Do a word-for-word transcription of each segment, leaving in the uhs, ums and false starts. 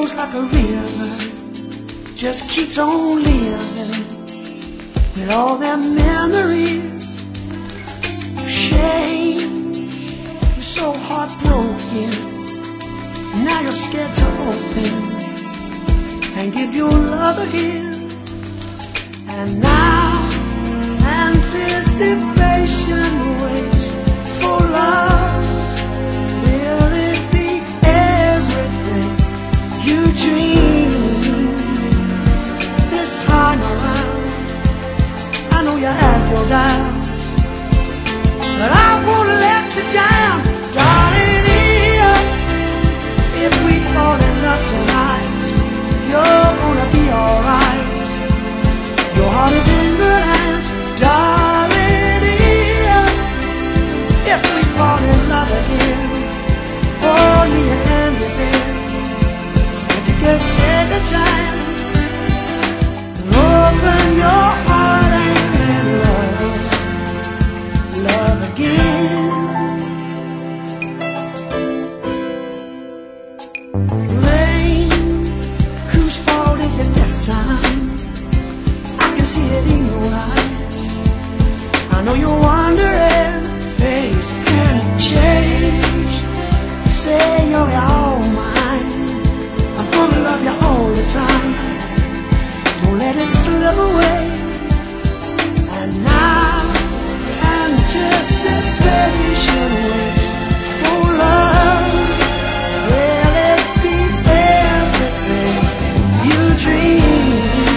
flows like a river, just keeps on living with all their memories. Shame, you're so heartbroken, now you're scared to open and give your love again. And now anticipation waits for love. Will it be everything you dream? This time around, I know you have your doubts, but I won't let you down, darling. If we fall in love tonight, you're gonna be alright. Your heart is in good hands, darling. If we fall in love again, only you can defend. If you can take a chance, open your heart and love, love again. Rain, whose fault is it this time? See it in your eyes. I know you're wondering, face can change. You say you're all mine, I'm gonna love you all the time. Don't let it slip away. And now anticipation waits for love. Will it be everything you dream?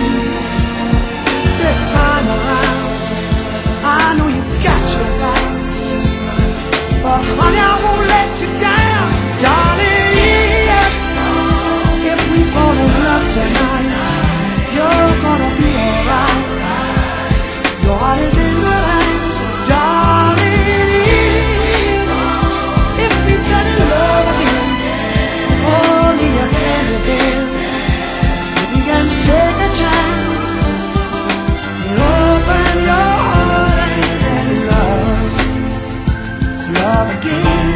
This time around, I know you've got your doubts, but honey, I won't let you down, darling. If we fall in love tonight, you're gonna be alright. Your heart is in good hands, darling. If we fell in love again, only you can again. If you can take a chance, open your heart and love, love again.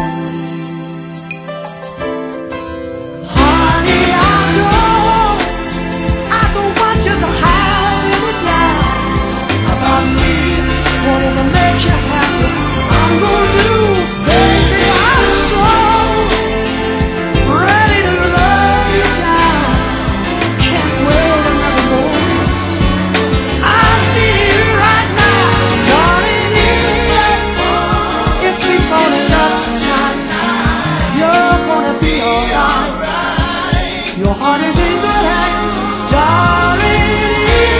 Honey, I don't, I don't want you to have any doubts about me. Wanting to make you happy, I'm gonna do, baby. I'm so ready to love you down. Can't wait another moment. Your heart is in good hands, darling.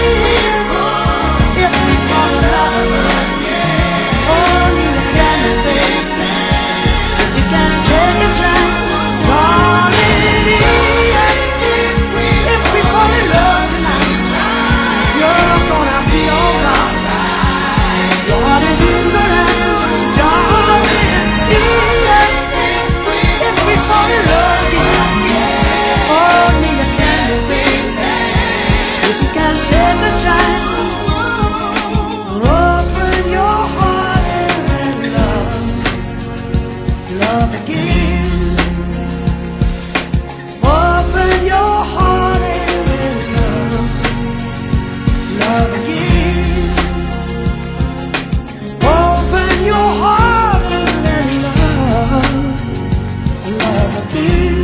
If we fall in love again, only you can think. If you can take a chance, darling. If we fall in love tonight, you're gonna be alright. Your heart is in good hands, darling. If we fall in love again, only you can think. If you can take the time, open your heart and love, love again. Open your heart and love, love again. Open your heart and love, love again.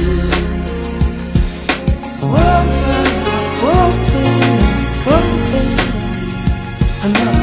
Open, open, open, another.